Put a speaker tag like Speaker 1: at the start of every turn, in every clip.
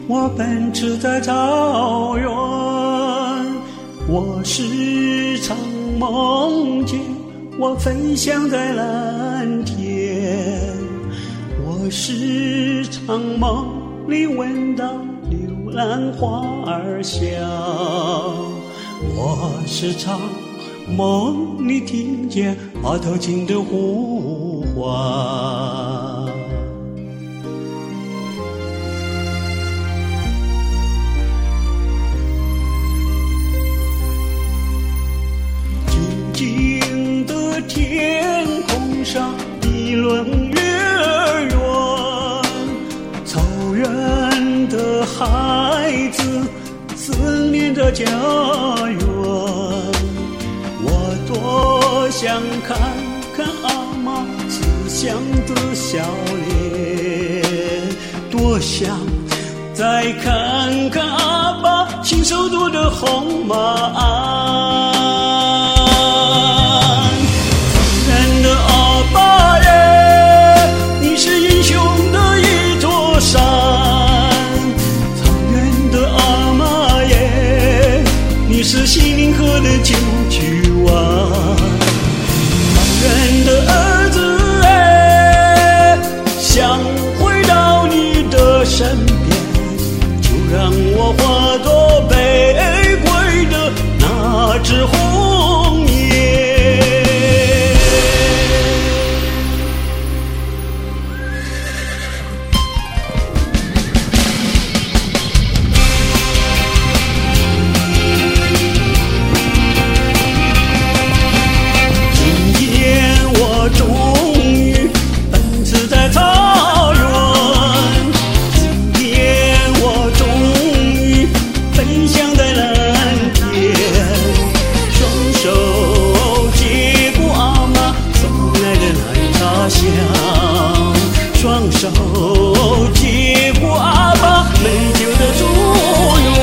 Speaker 1: 我奔驰在草原，我时常梦见我飞翔在蓝天，我时常梦里闻到柳兰花儿香，我时常梦里听见马头琴的呼唤。静静的天空上一轮月儿圆，草原的孩子思念着家园，我多想看看阿妈慈祥的笑脸，多想再看看阿爸亲手做的红马鞍。草原的阿爸耶，你是英雄的一座山，草原的阿妈耶，你是西宁河的九曲湾，草原的儿子哎，想回到你的身边，就让我化作玫瑰的那只红叶。双手接过阿爸美酒的祝愿，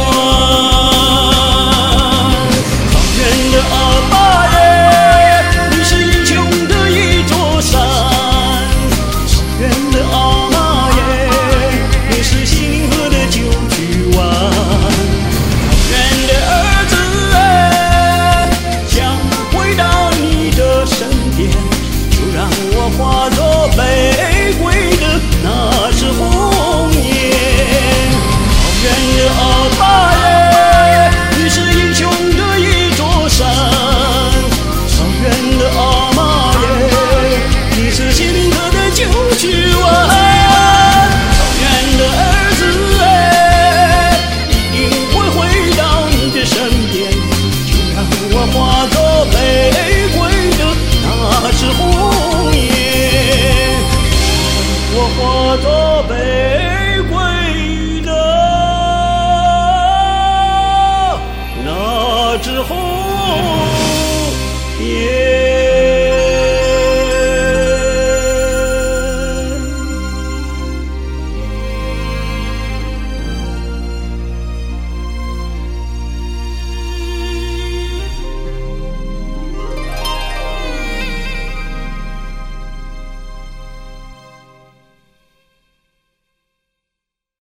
Speaker 1: 草原的阿爸耶，你是英雄的一座山，草原的阿妈耶，你是西宁河的九曲湾，草原的儿子哎，想回到你的身边，就让我化作玫瑰的那是红叶。草原的阿爸耶，你是英雄的一座山，草原的阿妈耶，你是西宁河的九曲湾，草原的儿子哎，一定会回到你的身边，就让我化作玫瑰的那是红叶，我化作玫瑰的那只红